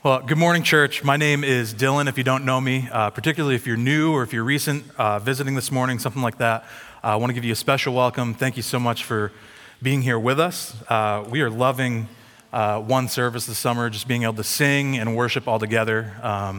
Well, good morning, church. My name is Dylan. If you don't know me, particularly if you're new or if you're recent visiting this morning, something like that, I want to give you a special welcome. Thank you so much for being here with us. We are loving one service this summer, just being able to sing and worship all together.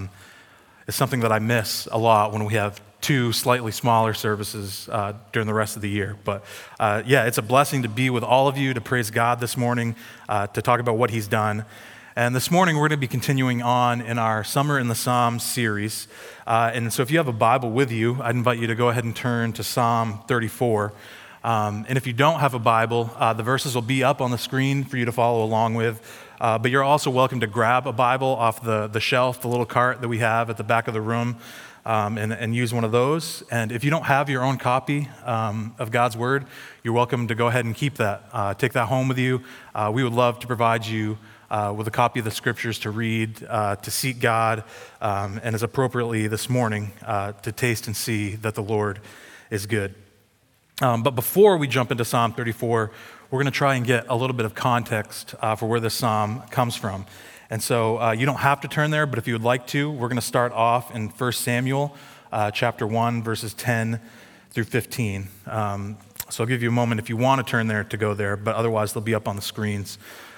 It's something that I miss a lot when we have two slightly smaller services during the rest of the year. But it's a blessing to be with all of you, to praise God this morning, to talk about what He's done. And this morning, we're going to be continuing on in our Summer in the Psalms series. And so if you have a Bible with you, I'd invite you to go ahead and turn to Psalm 34. And if you don't have a Bible, the verses will be up on the screen for you to follow along with. But you're also welcome to grab a Bible off the shelf, the little cart that we have at the back of the room, and use one of those. And if you don't have your own copy of God's Word, you're welcome to go ahead and keep that. Take that home with you. We would love to provide you with a copy of the Scriptures to read, to seek God, and as appropriately this morning, to taste and see that the Lord is good. But before we jump into Psalm 34, we're going to try and get a little bit of context for where this psalm comes from. And so you don't have to turn there, but if you would like to, we're going to start off in 1 Samuel chapter 1, verses 10 through 15. So I'll give you a moment if you want to turn there to go there, but otherwise they'll be up on the screens.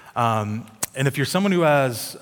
And if you're someone who has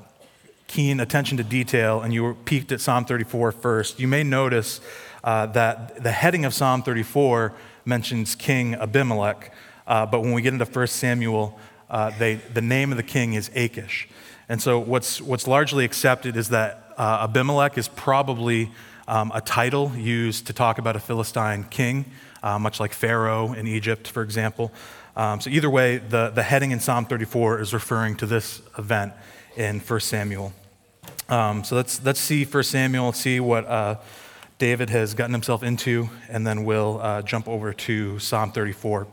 keen attention to detail and you were peeked at Psalm 34 first, you may notice that the heading of Psalm 34 mentions King Abimelech, but when we get into 1 Samuel, the name of the king is Achish. And so what's largely accepted is that Abimelech is probably a title used to talk about a Philistine king, much like Pharaoh in Egypt, for example. So either way, the heading in Psalm 34 is referring to this event in 1 Samuel. So let's see 1 Samuel, let's see what David has gotten himself into, and then we'll jump over to Psalm 34.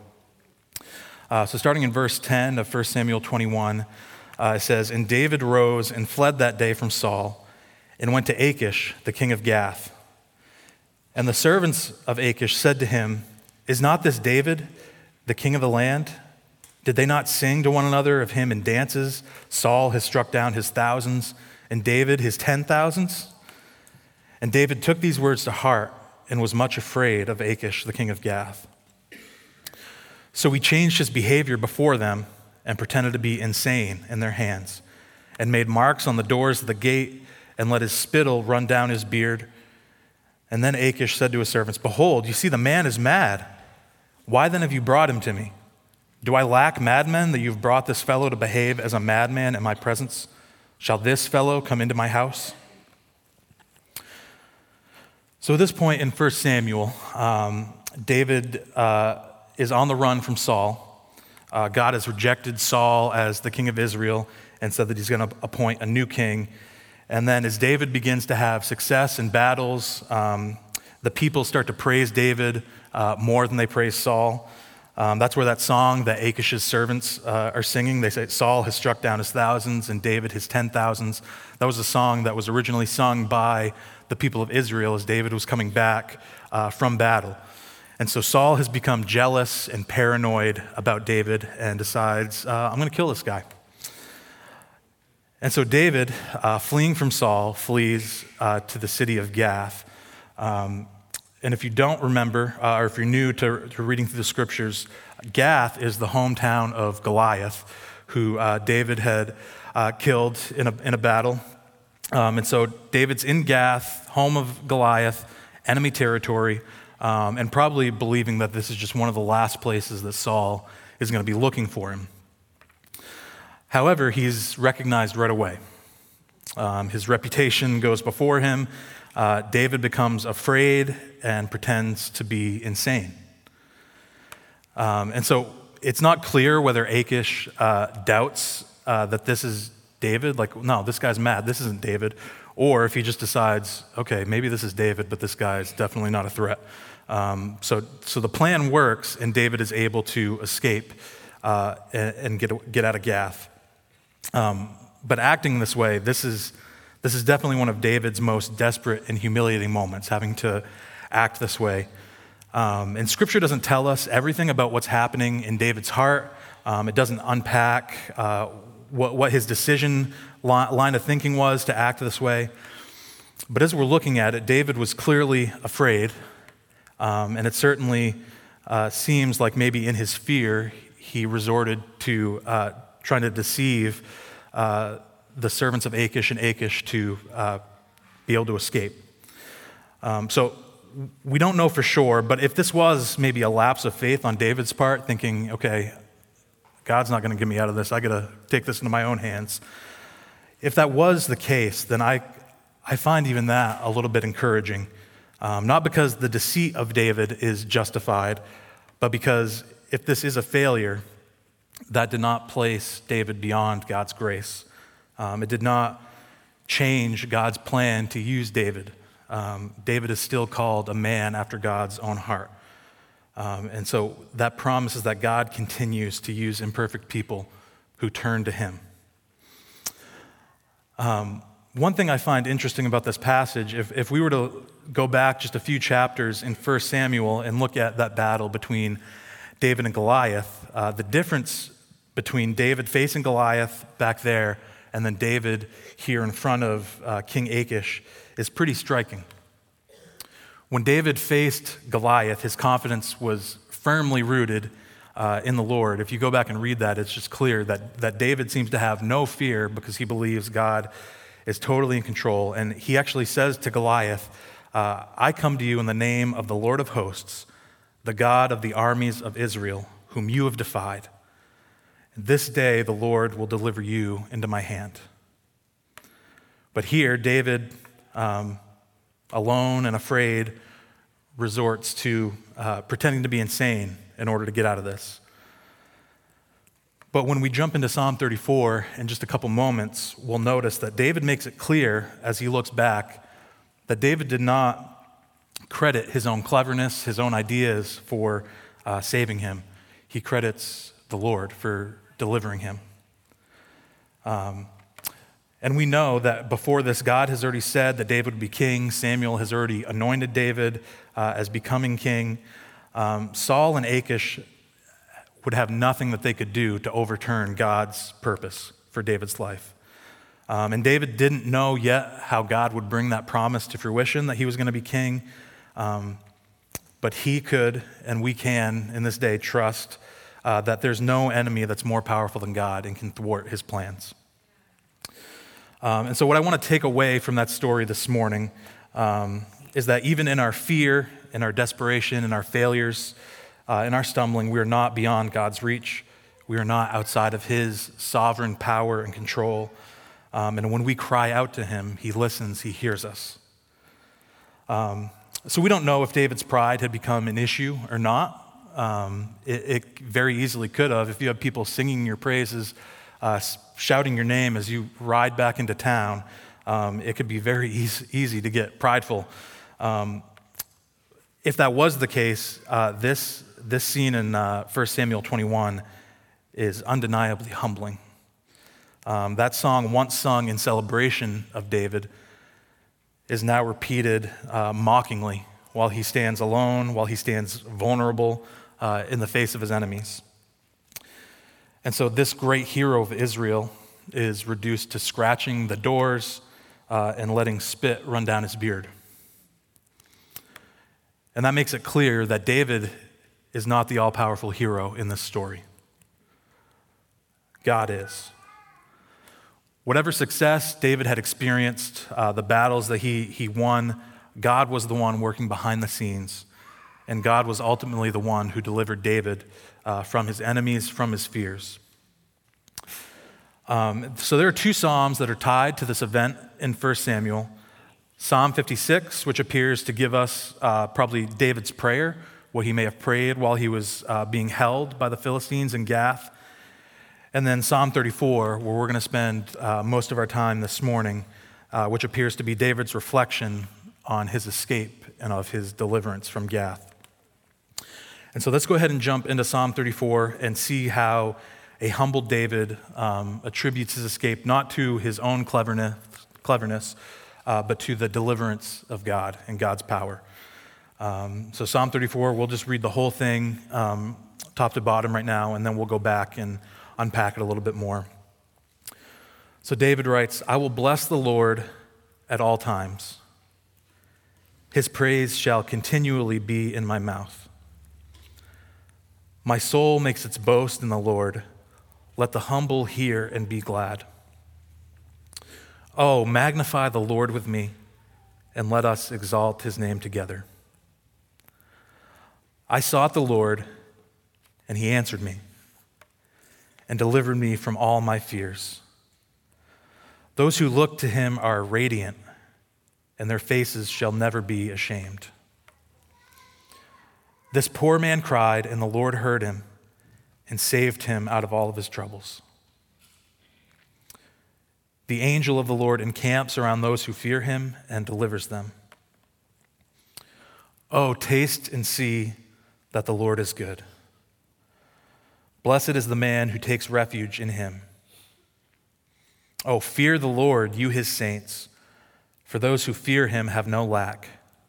So starting in verse 10 of 1 Samuel 21, it says, "And David rose and fled that day from Saul, and went to Achish, the king of Gath. And the servants of Achish said to him, 'Is not this David, the king of the land? Did they not sing to one another of him in dances? Saul has struck down his thousands, and David his 10,000s?' And David took these words to heart and was much afraid of Achish, the king of Gath. So he changed his behavior before them and pretended to be insane in their hands, and made marks on the doors of the gate and let his spittle run down his beard. And then Achish said to his servants, 'Behold, you see the man is mad. Why then have you brought him to me? Do I lack madmen that you've brought this fellow to behave as a madman in my presence? Shall this fellow come into my house?'" So at this point in 1 Samuel, David is on the run from Saul. God has rejected Saul as the king of Israel and said that he's going to appoint a new king. And then as David begins to have success in battles, the people start to praise David more than they praise Saul. That's where that song that Achish's servants are singing, they say, "Saul has struck down his thousands and David his 10,000s. That was a song that was originally sung by the people of Israel as David was coming back from battle. And so Saul has become jealous and paranoid about David and decides, I'm going to kill this guy. And so David, fleeing from Saul, flees to the city of Gath. And if you don't remember, or if you're new to reading through the scriptures, Gath is the hometown of Goliath, who David had killed in a battle. And so David's in Gath, home of Goliath, enemy territory, and probably believing that this is just one of the last places that Saul is going to be looking for him. However, he's recognized right away. His reputation goes before him. David becomes afraid and pretends to be insane. And so it's not clear whether Achish doubts that this is David, like, no, this guy's mad, this isn't David, or if he just decides, okay, maybe this is David, but this guy's definitely not a threat. So the plan works, and David is able to escape and get out of Gath. But acting this way, this is definitely one of David's most desperate and humiliating moments, having to act this way. And Scripture doesn't tell us everything about what's happening in David's heart. It doesn't unpack what his decision line of thinking was to act this way. But as we're looking at it, David was clearly afraid, and it certainly seems like maybe in his fear, he resorted to trying to deceive the servants of Achish and Achish to be able to escape. So we don't know for sure, but if this was maybe a lapse of faith on David's part, thinking, okay, God's not going to get me out of this, I got to take this into my own hands. If that was the case, then I find even that a little bit encouraging. Not because the deceit of David is justified, but because if this is a failure, that did not place David beyond God's grace. It did not change God's plan to use David. David is still called a man after God's own heart. And so that promises that God continues to use imperfect people who turn to him. One thing I find interesting about this passage, if we were to go back just a few chapters in 1 Samuel and look at that battle between David and Goliath, the difference between David facing Goliath back there and then David here in front of King Achish is pretty striking. When David faced Goliath, his confidence was firmly rooted in the Lord. If you go back and read that, it's just clear that David seems to have no fear because he believes God is totally in control. And he actually says to Goliath, I come to you in the name of the Lord of hosts, the God of the armies of Israel, whom you have defied. This day the Lord will deliver you into my hand. But here, David, alone and afraid, resorts to pretending to be insane in order to get out of this. But when we jump into Psalm 34 in just a couple moments, we'll notice that David makes it clear as he looks back that David did not credit his own cleverness, his own ideas for saving him. He credits the Lord for delivering him. And we know that before this, God has already said that David would be king. Samuel has already anointed David as becoming king. Saul and Achish would have nothing that they could do to overturn God's purpose for David's life. And David didn't know yet how God would bring that promise to fruition, that he was going to be king. But he could, and we can in this day, trust that there's no enemy that's more powerful than God and can thwart his plans. And so what I want to take away from that story this morning is that even in our fear, in our desperation, in our failures, in our stumbling, we are not beyond God's reach. We are not outside of his sovereign power and control. And when we cry out to him, he listens, he hears us. So we don't know if David's pride had become an issue or not. It very easily could have. If you have people singing your praises, shouting your name as you ride back into town, it could be very easy to get prideful. If that was the case, this scene in 1 Samuel 21 is undeniably humbling. That song, once sung in celebration of David, is now repeated mockingly while he stands alone, while he stands vulnerable in the face of his enemies. And so this great hero of Israel is reduced to scratching the doors and letting spit run down his beard. And that makes it clear that David is not the all-powerful hero in this story. God is. Whatever success David had experienced, the battles that he won, God was the one working behind the scenes. And God was ultimately the one who delivered David from his enemies, from his fears. So there are two psalms that are tied to this event in 1 Samuel. Psalm 56, which appears to give us probably David's prayer, what he may have prayed while he was being held by the Philistines in Gath. And then Psalm 34, where we're going to spend most of our time this morning, which appears to be David's reflection on his escape and of his deliverance from Gath. And so let's go ahead and jump into Psalm 34 and see how a humbled David attributes his escape not to his own cleverness, but to the deliverance of God and God's power. So Psalm 34, we'll just read the whole thing top to bottom right now, and then we'll go back and unpack it a little bit more. So David writes, I will bless the Lord at all times. His praise shall continually be in my mouth. My soul makes its boast in the Lord. Let the humble hear and be glad. Oh, magnify the Lord with me, and let us exalt his name together. I sought the Lord, and he answered me, and delivered me from all my fears. Those who look to him are radiant, and their faces shall never be ashamed. This poor man cried, and the Lord heard him and saved him out of all of his troubles. The angel of the Lord encamps around those who fear him and delivers them. Oh, taste and see that the Lord is good. Blessed is the man who takes refuge in him. Oh, fear the Lord, you his saints, for those who fear him have no lack.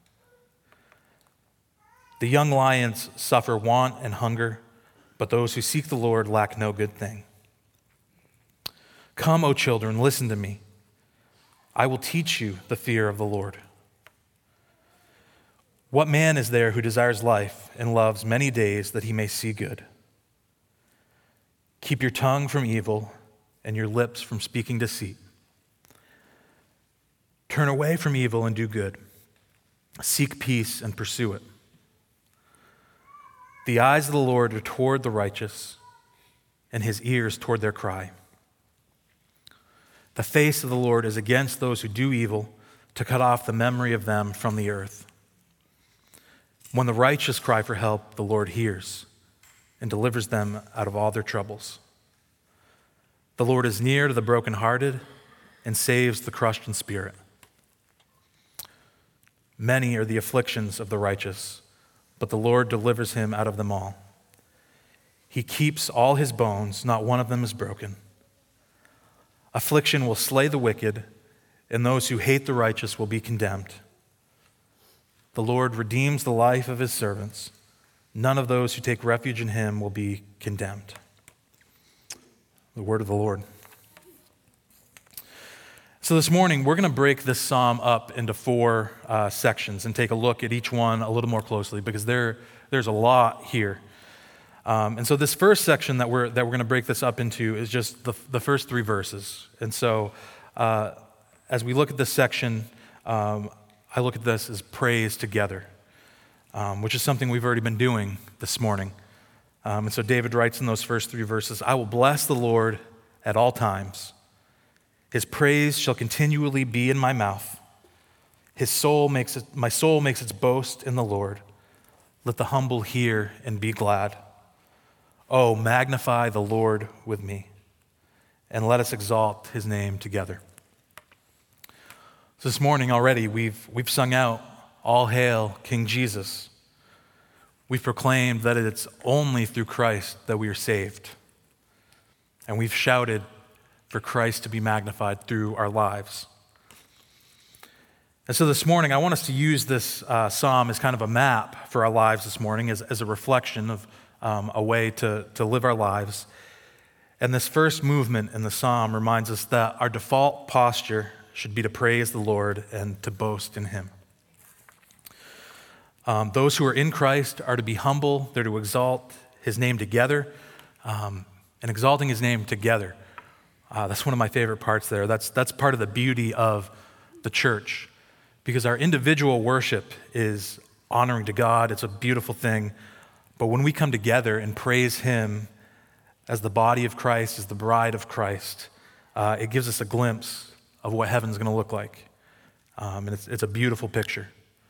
The young lions suffer want and hunger, but those who seek the Lord lack no good thing. Come, O children, listen to me. I will teach you the fear of the Lord. What man is there who desires life and loves many days that he may see good? Keep your tongue from evil and your lips from speaking deceit. Turn away from evil and do good. Seek peace and pursue it. The eyes of the Lord are toward the righteous, and his ears toward their cry. The face of the Lord is against those who do evil, to cut off the memory of them from the earth. When the righteous cry for help, the Lord hears and delivers them out of all their troubles. The Lord is near to the brokenhearted and saves the crushed in spirit. Many are the afflictions of the righteous, but the Lord delivers him out of them all. He keeps all his bones, not one of them is broken. Affliction will slay the wicked, and those who hate the righteous will be condemned. The Lord redeems the life of his servants. None of those who take refuge in him will be condemned. The word of the Lord. So this morning, we're going to break this psalm up into four sections and take a look at each one a little more closely because there's a lot here. And so this first section that we're going to break this up into is just the first three verses. And so as we look at this section, I look at this as praise together, which is something we've already been doing this morning. And so David writes in those first three verses, I will bless the Lord at all times. His praise shall continually be in my mouth. My soul makes its boast in the Lord. Let the humble hear and be glad. Oh, magnify the Lord with me, and let us exalt his name together. So this morning already, we've sung out, All Hail King Jesus. We've proclaimed that it's only through Christ that we are saved. And we've shouted for Christ to be magnified through our lives. And so this morning, I want us to use this psalm as kind of a map for our lives this morning, as a reflection of a way to live our lives. And this first movement in the psalm reminds us that our default posture should be to praise the Lord and to boast in him. Those who are in Christ are to be humble. They're to exalt his name together, and exalting his name together. That's one of my favorite parts there. That's part of the beauty of the church, because our individual worship is honoring to God. It's a beautiful thing. But when we come together and praise him as the body of Christ, as the bride of Christ, it gives us a glimpse of what heaven's going to look like. And it's a beautiful picture.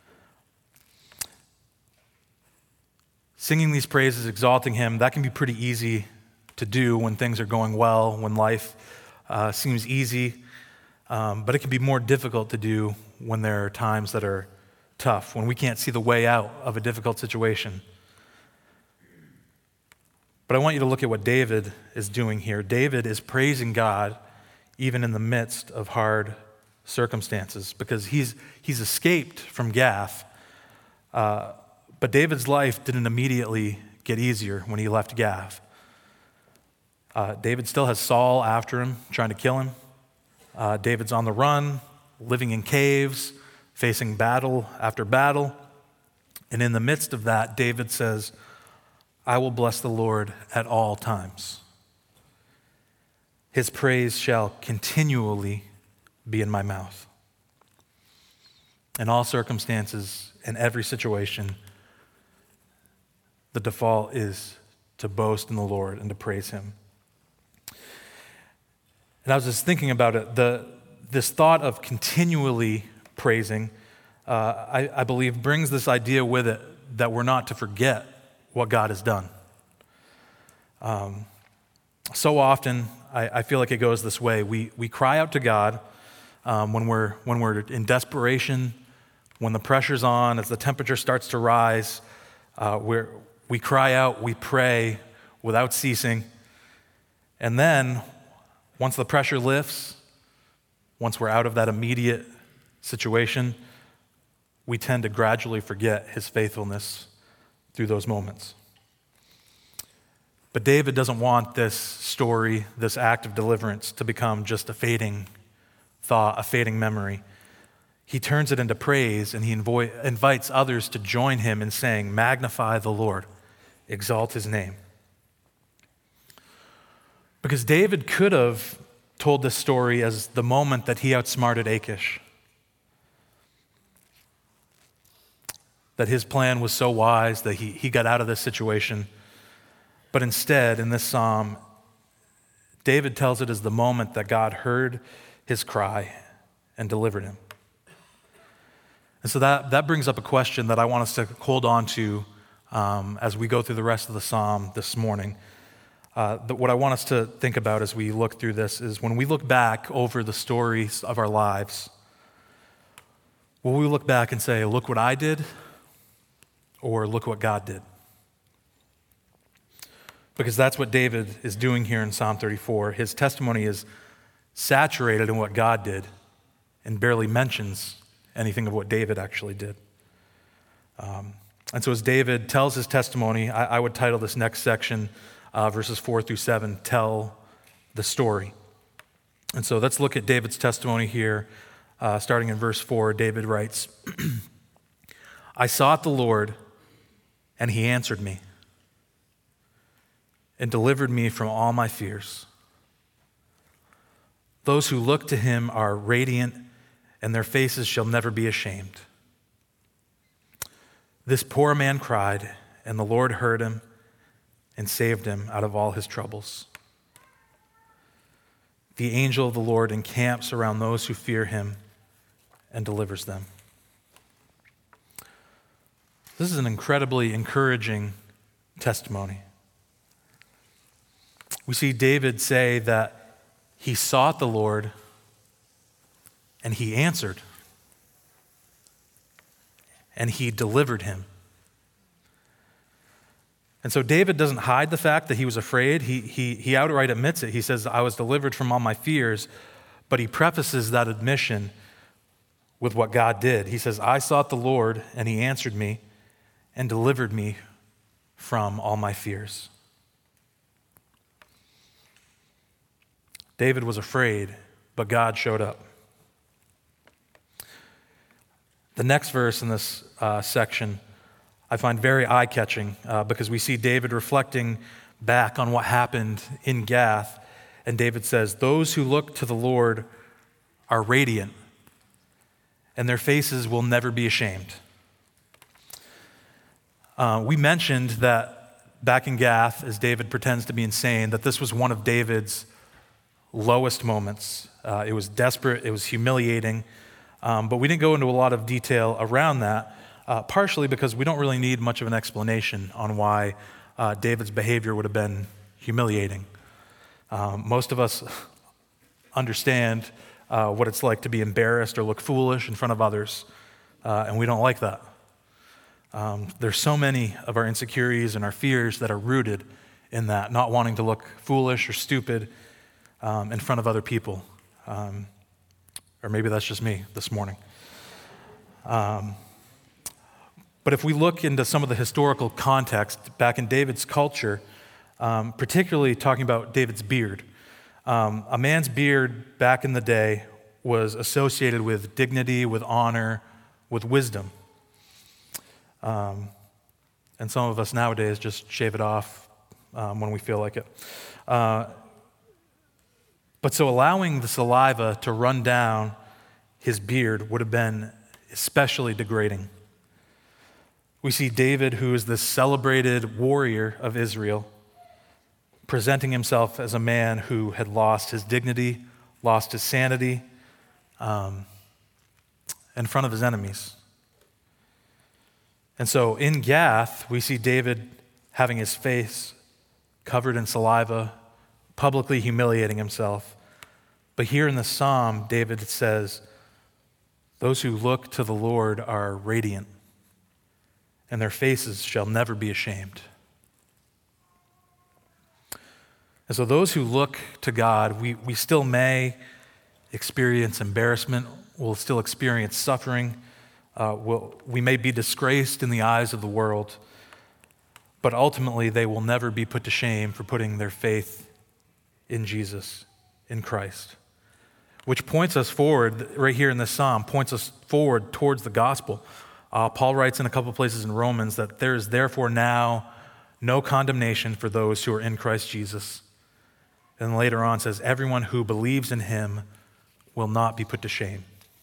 Singing these praises, exalting him, that can be pretty easy to do when things are going well, when life seems easy. But it can be more difficult to do when there are times that are tough, when we can't see the way out of a difficult situation. But I want you to look at what David is doing here. David is praising God even in the midst of hard circumstances, because he's escaped from Gath. But David's life didn't immediately get easier when he left Gath. David still has Saul after him, trying to kill him. David's on the run, living in caves, facing battle after battle. And in the midst of that, David says, I will bless the Lord at all times. His praise shall continually be in my mouth. In all circumstances, in every situation, the default is to boast in the Lord and to praise him. And I was just thinking about it, this thought of continually praising, I believe brings this idea with it that we're not to forget what God has done. So often, I feel like it goes this way. We cry out to God when we're in desperation, when the pressure's on, as the temperature starts to rise. We cry out, we pray without ceasing. And then, once the pressure lifts, once we're out of that immediate situation, we tend to gradually forget his faithfulness through those moments. But David doesn't want this story, this act of deliverance, to become just a fading thought, a fading memory. He turns it into praise, and he invites others to join him in saying, magnify the Lord, exalt his name. Because David could have told this story as the moment that he outsmarted Achish. That his plan was so wise that he got out of this situation. But instead, in this psalm, David tells it as the moment that God heard his cry and delivered him. And so that brings up a question that I want us to hold on to as we go through the rest of the psalm this morning. What I want us to think about as we look through this is when we look back over the stories of our lives, will we look back and say, look what I did, or look what God did? Because that's what David is doing here in Psalm 34. His testimony is saturated in what God did and barely mentions anything of what David actually did. And so as David tells his testimony, I would title this next section, verses 4 through 7, Tell the Story. And so let's look at David's testimony here. Starting in verse 4, David writes, I sought the Lord, and he answered me and delivered me from all my fears. Those who look to him are radiant, and their faces shall never be ashamed. This poor man cried, and the Lord heard him and saved him out of all his troubles. The angel of the Lord encamps around those who fear him and delivers them. This is an incredibly encouraging testimony. We see David say that he sought the Lord and he answered and he delivered him. And so David doesn't hide the fact that he was afraid. He outright admits it. He says, I was delivered from all my fears, but he prefaces that admission with what God did. He says, I sought the Lord and he answered me and delivered me from all my fears. David was afraid, but God showed up. The next verse in this section I find very eye-catching because we see David reflecting back on what happened in Gath. And David says, those who look to the Lord are radiant, and their faces will never be ashamed. We mentioned that back in Gath, as David pretends to be insane, that this was one of David's lowest moments. It was desperate, it was humiliating, but we didn't go into a lot of detail around that, partially because we don't really need much of an explanation on why David's behavior would have been humiliating. Most of us understand what it's like to be embarrassed or look foolish in front of others, and we don't like that. There's so many of our insecurities and our fears that are rooted in that, not wanting to look foolish or stupid in front of other people. Or maybe that's just me this morning. But if we look into some of the historical context back in David's culture, particularly talking about David's beard, a man's beard back in the day was associated with dignity, with honor, with wisdom. And some of us nowadays just shave it off when we feel like it. But so allowing the saliva to run down his beard would have been especially degrading. We see David, who is this celebrated warrior of Israel, presenting himself as a man who had lost his dignity, lost his sanity in front of his enemies. And so in Gath, we see David having his face covered in saliva, publicly humiliating himself. But here in the psalm, David says, those who look to the Lord are radiant, and their faces shall never be ashamed. And so those who look to God, we still may experience embarrassment, we'll still experience suffering, we may be disgraced in the eyes of the world, but ultimately they will never be put to shame for putting their faith in Jesus, in Christ. Which points us forward, right here in this psalm, points us forward towards the gospel. Paul writes in a couple places in Romans that there is therefore now no condemnation for those who are in Christ Jesus. And later on says, everyone who believes in him will not be put to shame.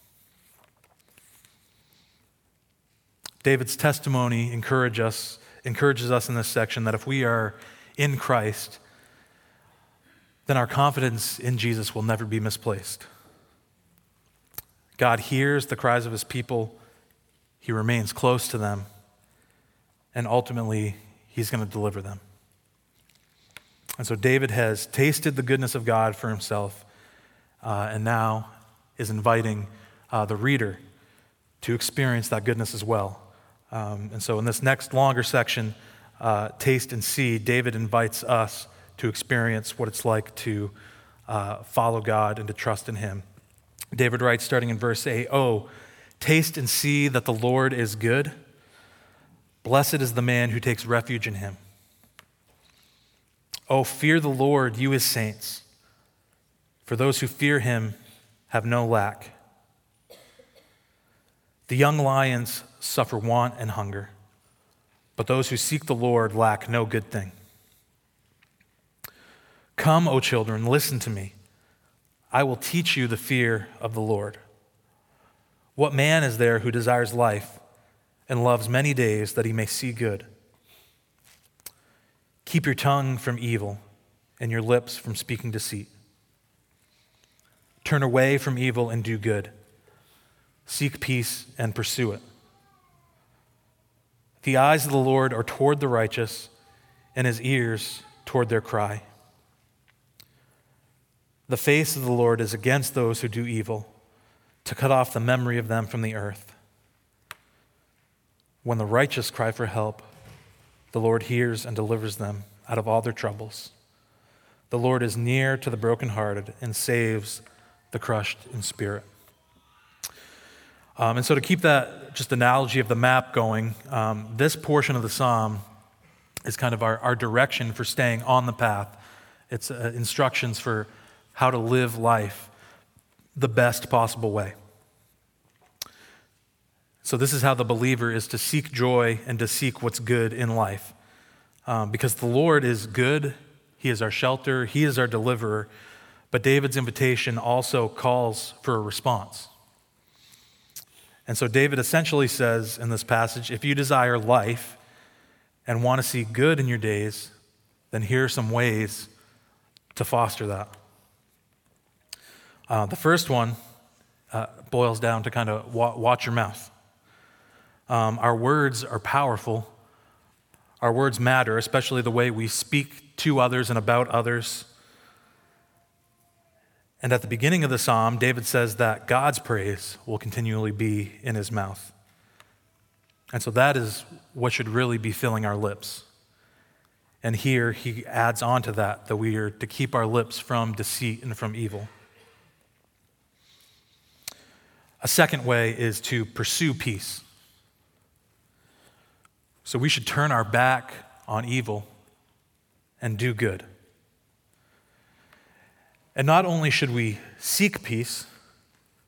David's testimony encourages us in this section that if we are in Christ, then our confidence in Jesus will never be misplaced. God hears the cries of his people. He remains close to them. And ultimately, he's going to deliver them. And so David has tasted the goodness of God for himself and now is inviting the reader to experience that goodness as well. And so in this next longer section, Taste and See, David invites us to experience what it's like to follow God and to trust in him. David writes, starting in verse 8, "Oh, taste and see that the Lord is good. Blessed is the man who takes refuge in him. Oh, fear the Lord, you his saints, for those who fear him have no lack. The young lions suffer want and hunger, but those who seek the Lord lack no good thing. Come, O children, listen to me. I will teach you the fear of the Lord. What man is there who desires life and loves many days that he may see good? Keep your tongue from evil and your lips from speaking deceit. Turn away from evil and do good. Seek peace and pursue it. The eyes of the Lord are toward the righteous, and his ears toward their cry. The face of the Lord is against those who do evil, to cut off the memory of them from the earth. When the righteous cry for help, the Lord hears and delivers them out of all their troubles. The Lord is near to the brokenhearted and saves the crushed in spirit." And so to keep that just analogy of the map going, this portion of the psalm is kind of our direction for staying on the path. It's instructions for how to live life the best possible way. So this is how the believer is to seek joy and to seek what's good in life. Because the Lord is good, he is our shelter, he is our deliverer, but David's invitation also calls for a response. And so David essentially says in this passage, if you desire life and want to see good in your days, then here are some ways to foster that. The first one boils down to kind of watch your mouth. Our words are powerful. Our words matter, especially the way we speak to others and about others. And at the beginning of the psalm, David says that God's praise will continually be in his mouth. And so that is what should really be filling our lips. And here he adds on to that we are to keep our lips from deceit and from evil. A second way is to pursue peace. So we should turn our back on evil and do good. And not only should we seek peace,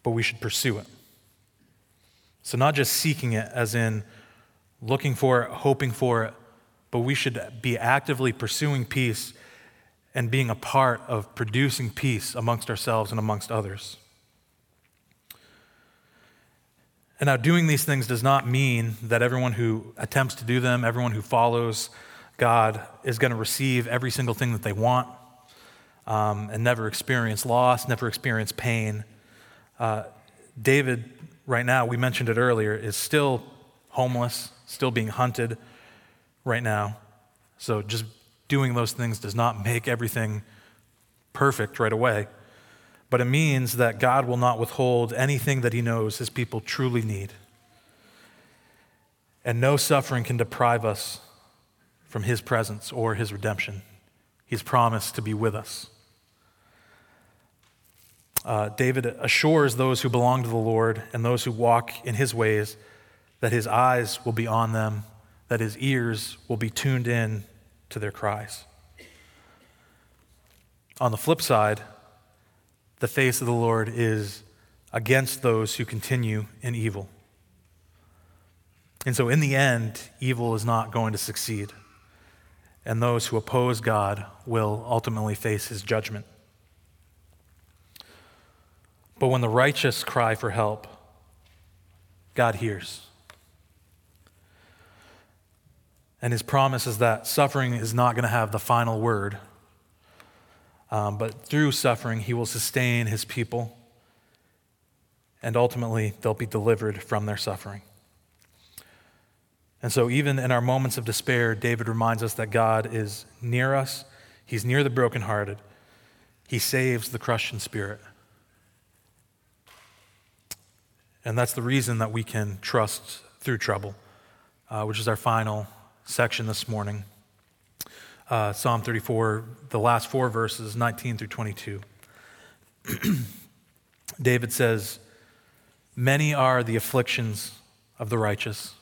but we should pursue it. So not just seeking it as in looking for it, hoping for it, but we should be actively pursuing peace and being a part of producing peace amongst ourselves and amongst others. And now doing these things does not mean that everyone who attempts to do them, everyone who follows God is going to receive every single thing that they want and never experience loss, never experience pain. David, right now, we mentioned it earlier, is still homeless, still being hunted right now. So just doing those things does not make everything perfect right away. But it means that God will not withhold anything that he knows his people truly need. And no suffering can deprive us from his presence or his redemption. He's promised to be with us. David assures those who belong to the Lord and those who walk in his ways that his eyes will be on them, that his ears will be tuned in to their cries. On the flip side, the face of the Lord is against those who continue in evil. And so in the end, evil is not going to succeed, and those who oppose God will ultimately face his judgment. But when the righteous cry for help, God hears. And his promise is that suffering is not going to have the final word, but through suffering, he will sustain his people, and ultimately, they'll be delivered from their suffering. And so even in our moments of despair, David reminds us that God is near us. He's near the brokenhearted. He saves the crushed in spirit. And that's the reason that we can trust through trouble, which is our final section this morning. Psalm 34, the last 4 verses, 19 through 22. David says, "Many are the afflictions of the righteous,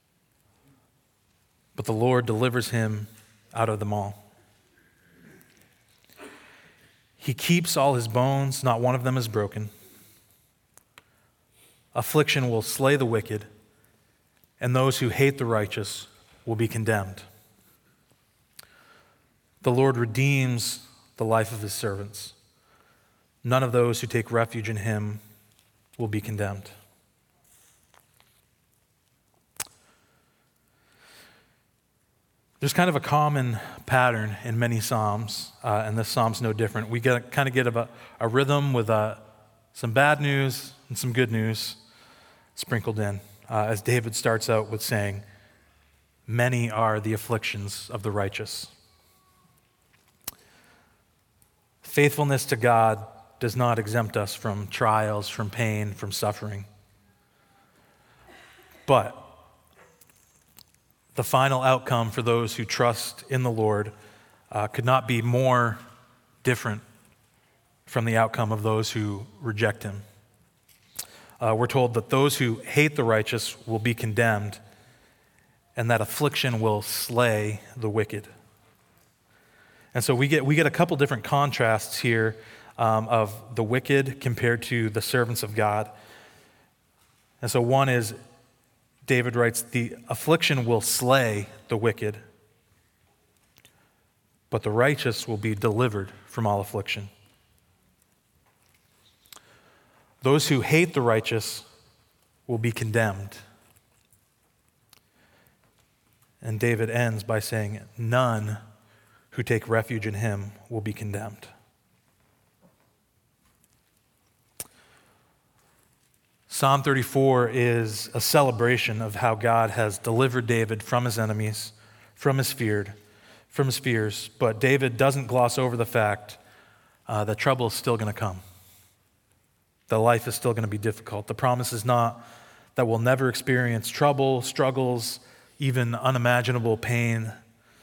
but the Lord delivers him out of them all. He keeps all his bones, not one of them is broken. Affliction will slay the wicked, and those who hate the righteous will be condemned. The Lord redeems the life of his servants. None of those who take refuge in him will be condemned." There's kind of a common pattern in many Psalms, and this Psalm's no different. We get a rhythm with some bad news and some good news sprinkled in, as David starts out with saying, "Many are the afflictions of the righteous." Faithfulness to God does not exempt us from trials, from pain, from suffering. But the final outcome for those who trust in the Lord could not be more different from the outcome of those who reject him. We're told that those who hate the righteous will be condemned, and that affliction will slay the wicked. And so we get a couple different contrasts here of the wicked compared to the servants of God. And so one is, David writes, the affliction will slay the wicked, but the righteous will be delivered from all affliction. Those who hate the righteous will be condemned. And David ends by saying, none who take refuge in him will be condemned. Psalm 34 is a celebration of how God has delivered David from his enemies, from his fears, but David doesn't gloss over the fact that trouble is still going to come. That life is still going to be difficult. The promise is not that we'll never experience trouble, struggles, even unimaginable pain.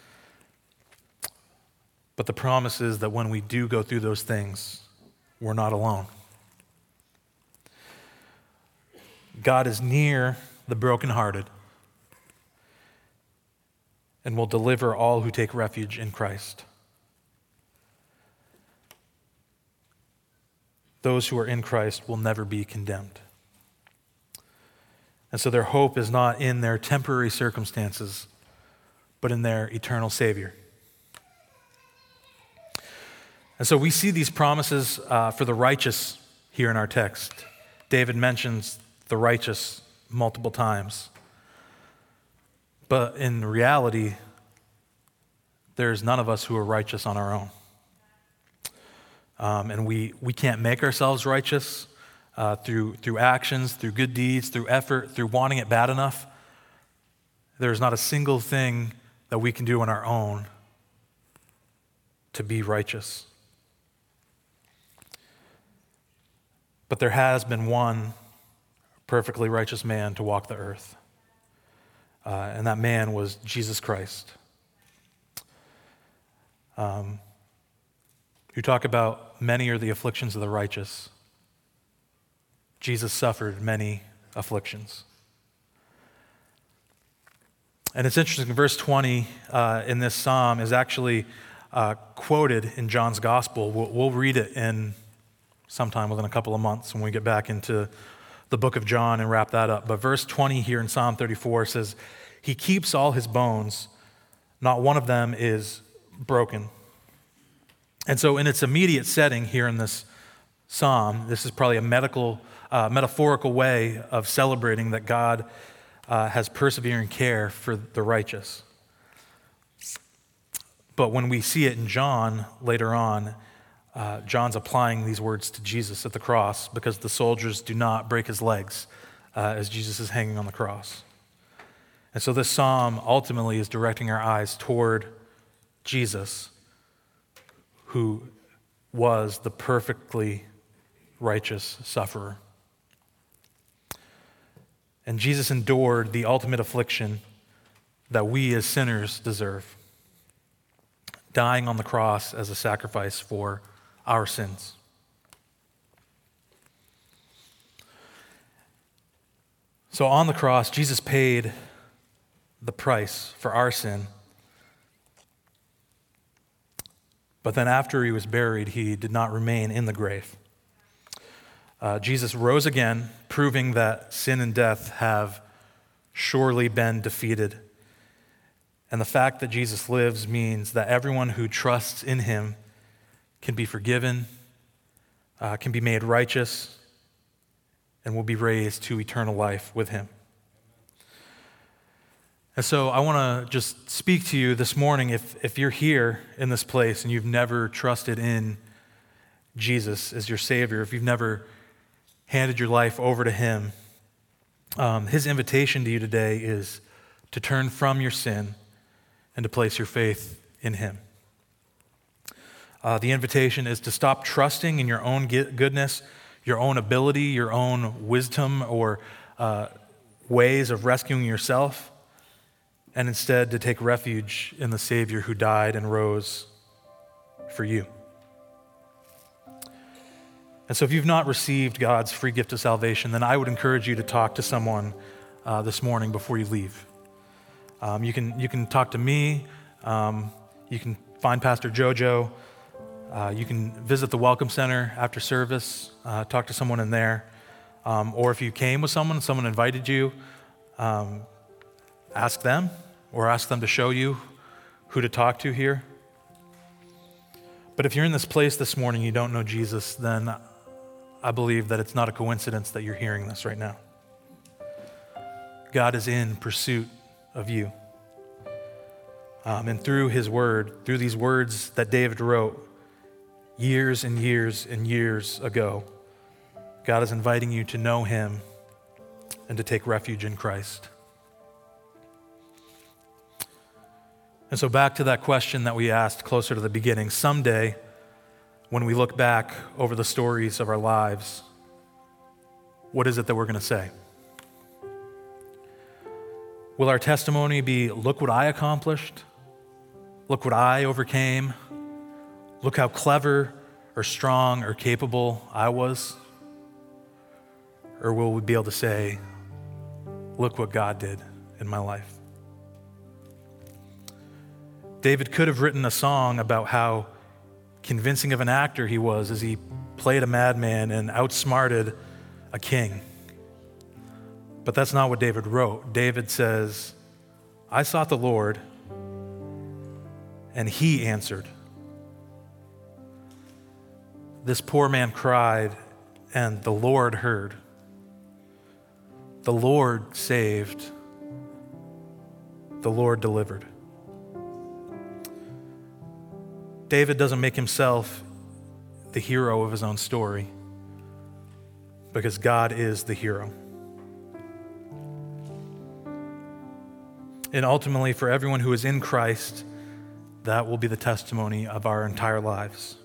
But the promise is that when we do go through those things, we're not alone. God is near the brokenhearted and will deliver all who take refuge in Christ. those who are in Christ will never be condemned. And so their hope is not in their temporary circumstances, but in their eternal Savior. And so we see these promises for the righteous here in our text. David mentions the righteous multiple times. But in reality, there's none of us who are righteous on our own. And we can't make ourselves righteous through actions, through good deeds, through effort, through wanting it bad enough. There's not a single thing that we can do on our own to be righteous. But there has been one perfectly righteous man to walk the earth. And that man was Jesus Christ. You talk about many are the afflictions of the righteous. Jesus suffered many afflictions. And it's interesting, verse 20 in this psalm is actually quoted in John's gospel. We'll read it in sometime within a couple of months when we get back into the book of John and wrap that up. But verse 20 here in Psalm 34 says, "He keeps all his bones, not one of them is broken." And so in its immediate setting here in this psalm, this is probably a metaphorical way of celebrating that God has persevering care for the righteous. But when we see it in John later on, John's applying these words to Jesus at the cross because the soldiers do not break his legs as Jesus is hanging on the cross. And so this psalm ultimately is directing our eyes toward Jesus, who was the perfectly righteous sufferer. And Jesus endured the ultimate affliction that we as sinners deserve, dying on the cross as a sacrifice for our sins. So on the cross, Jesus paid the price for our sin. But then after he was buried, he did not remain in the grave. Jesus rose again, proving that sin and death have surely been defeated. And the fact that Jesus lives means that everyone who trusts in him can be forgiven, can be made righteous, and will be raised to eternal life with him. And so I want to just speak to you this morning, if you're here in this place and you've never trusted in Jesus as your Savior, if you've never handed your life over to him, his invitation to you today is to turn from your sin and to place your faith in him. The invitation is to stop trusting in your own goodness, your own ability, your own wisdom, or ways of rescuing yourself, and instead to take refuge in the Savior who died and rose for you. And so if you've not received God's free gift of salvation, then I would encourage you to talk to someone this morning before you leave. You can talk to me. You can find Pastor Jojo. You can visit the Welcome Center after service, talk to someone in there. Or if you came with someone invited you, ask them or ask them to show you who to talk to here. But if you're in this place this morning, you don't know Jesus, then I believe that it's not a coincidence that you're hearing this right now. God is in pursuit of you. And through his word, through these words that David wrote years and years and years ago, God is inviting you to know him and to take refuge in Christ. And so back to that question that we asked closer to the beginning. Someday, when we look back over the stories of our lives, what is it that we're going to say? Will our testimony be, look what I accomplished? Look what I overcame? Look how clever or strong or capable I was? Or will we be able to say, look what God did in my life? David could have written a song about how convincing of an actor he was as he played a madman and outsmarted a king. But that's not what David wrote. David says, I sought the Lord, and he answered. This poor man cried, and the Lord heard. The Lord saved. The Lord delivered. David doesn't make himself the hero of his own story, because God is the hero. And ultimately, for everyone who is in Christ, that will be the testimony of our entire lives.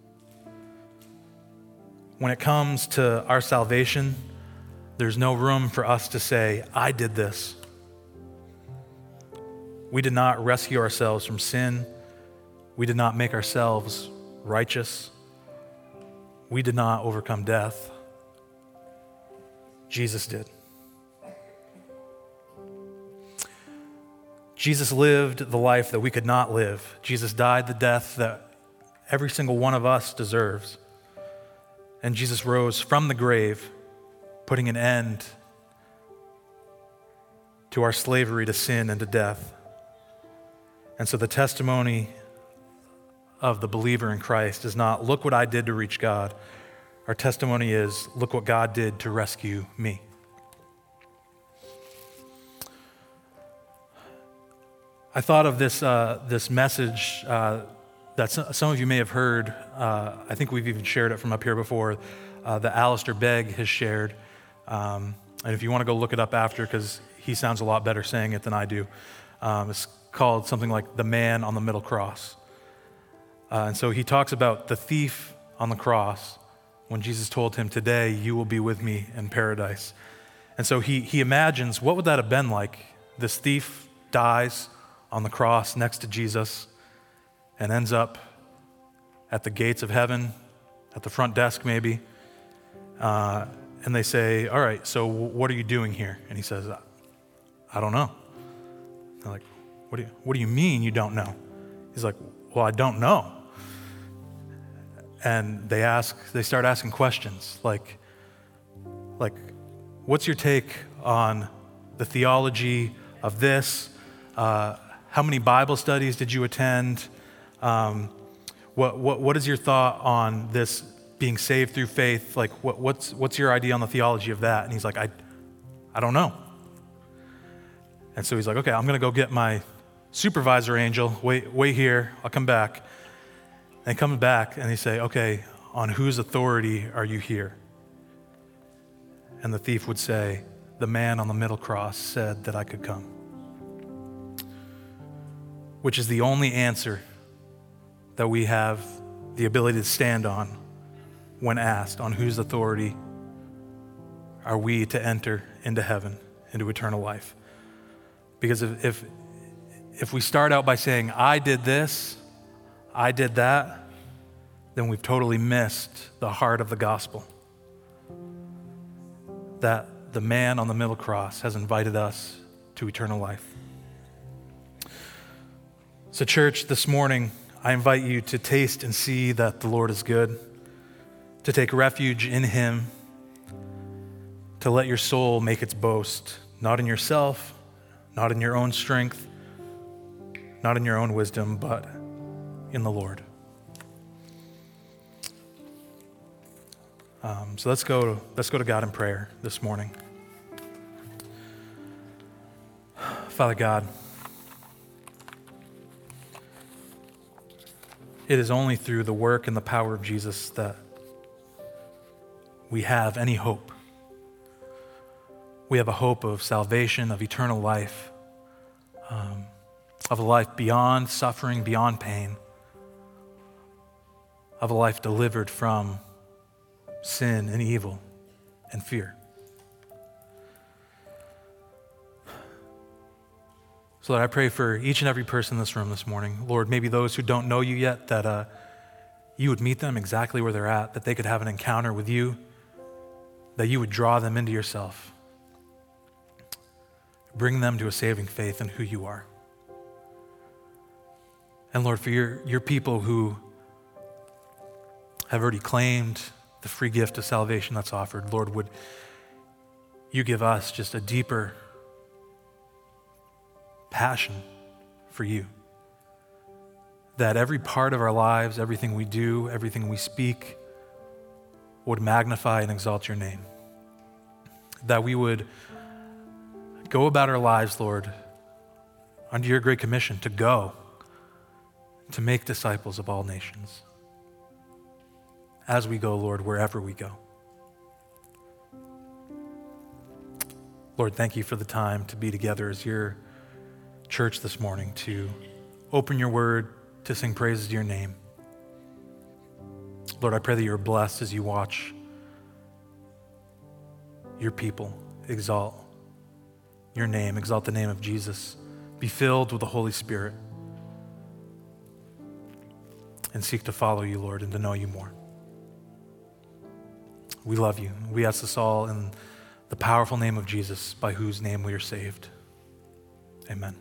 When it comes to our salvation, there's no room for us to say, I did this. We did not rescue ourselves from sin. We did not make ourselves righteous. We did not overcome death. Jesus did. Jesus lived the life that we could not live. Jesus died the death that every single one of us deserves. And Jesus rose from the grave, putting an end to our slavery to sin and to death. And so the testimony of the believer in Christ is not, look what I did to reach God. Our testimony is, look what God did to rescue me. I thought of this message that some of you may have heard. I think we've even shared it from up here before, that Alistair Begg has shared. And if you want to go look it up after, because he sounds a lot better saying it than I do. It's called something like The Man on the Middle Cross. And so he talks about the thief on the cross when Jesus told him, today you will be with me in paradise. And so he imagines, what would that have been like? This thief dies on the cross next to Jesus and ends up at the gates of heaven, at the front desk maybe. And they say, all right, so what are you doing here? And he says, I don't know. They're like, what do you mean you don't know? He's like, well, I don't know. And they start asking questions like, what's your take on the theology of this? How many Bible studies did you attend? What is your thought on this being saved through faith? Like, what's your idea on the theology of that? And he's like, I don't know. And so he's like, okay, I'm going to go get my supervisor angel. Wait here. I'll come back. And he comes back and they say, okay, on whose authority are you here? And the thief would say, the man on the middle cross said that I could come. Which is the only answer that we have the ability to stand on when asked, on whose authority are we to enter into heaven, into eternal life? Because if we start out by saying, I did this, I did that, then we've totally missed the heart of the gospel. That the man on the middle cross has invited us to eternal life. So church, this morning, I invite you to taste and see that the Lord is good, to take refuge in Him, to let your soul make its boast, not in yourself, not in your own strength, not in your own wisdom, but in the Lord. So let's go to God in prayer this morning. Father God, it is only through the work and the power of Jesus that we have any hope. We have a hope of salvation, of eternal life, of a life beyond suffering, beyond pain, of a life delivered from sin and evil and fear. So Lord, I pray for each and every person in this room this morning. Lord, maybe those who don't know you yet, that you would meet them exactly where they're at, that they could have an encounter with you, that you would draw them into yourself. Bring them to a saving faith in who you are. And Lord, for your people who have already claimed the free gift of salvation that's offered. Lord, would you give us just a deeper passion for you, that every part of our lives, everything we do, everything we speak would magnify and exalt your name, that we would go about our lives, Lord, under your great commission to go, to make disciples of all nations. As we go, Lord, wherever we go. Lord, thank you for the time to be together as your church this morning, to open your word, to sing praises to your name. Lord, I pray that you're blessed as you watch your people exalt your name, exalt the name of Jesus, be filled with the Holy Spirit, and seek to follow you, Lord, and to know you more. We love you. We ask this all in the powerful name of Jesus, by whose name we are saved. Amen.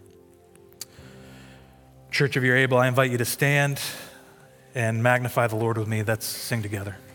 Church, if you're able, I invite you to stand and magnify the Lord with me. Let's sing together.